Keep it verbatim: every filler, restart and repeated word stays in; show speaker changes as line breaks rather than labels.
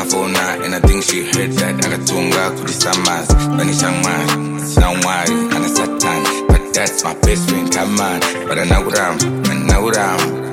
phone and I think she heard that. Akatunga kulisamas, banishangman. Now why? And a satan, but that's my best friend. Come on, but I know I'm, I know I'm.